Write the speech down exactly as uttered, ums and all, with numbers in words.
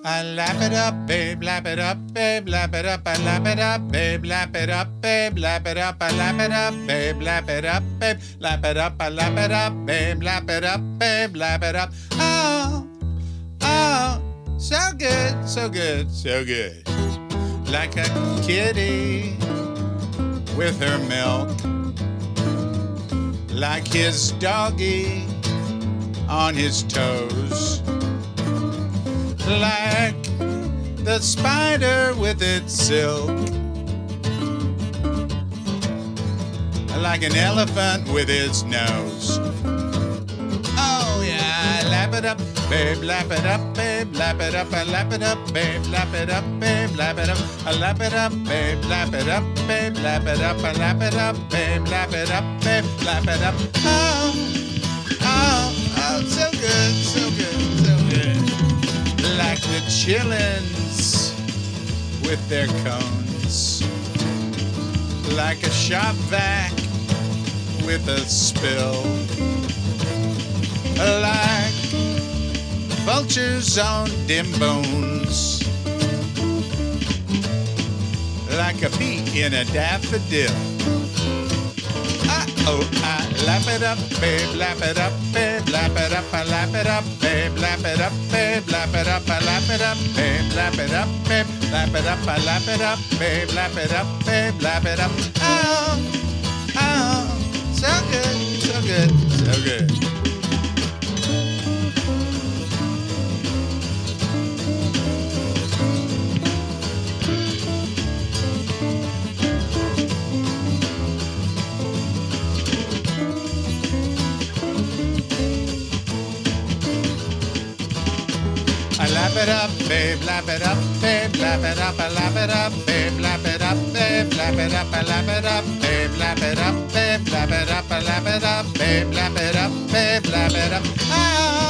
I lap it up, babe, lap it up, babe, lap it up, I lap it up, babe, lap it up, babe, lap it up, I lap it up, babe, lap it up, babe, lap it up, I lap it up, babe, lap it up, babe, lap it up. Oh, oh, so good, so good, so good. Like a kitty with her milk, like his doggy on his toes, like the spider with its silk, like an elephant with its nose. Oh yeah, lap it up, babe, lap it up, babe, lap it up, I lap it up, babe, lap it up, babe, lap it up, I lap it up, babe, lap it up, babe, lap it up, I lap it up, babe, lap it up, babe, lap it up. Oh, oh, oh, so good, so good, so good. Like the chillins with their cones, like a shop vac with a spill, like vultures on dim bones, like a bee in a daffodil. Oh, I lap it up, babe, lap it up, babe, lap it up, I lap it up, babe, lap it up, babe, lap it up, I lap it up, babe, lap it up, babe, lap it up, I lap it up, babe, lap it up, babe, lap it up. Oh, oh, so good, so good, so good. I lap it up, babe, lap it up, babe, lap it up, I lap it up, babe, lap it up, babe, lap it up, I lap it up, babe, lap it up, babe, lap it up, I lap it up, babe, lap it up, babe, lap it up. Ah!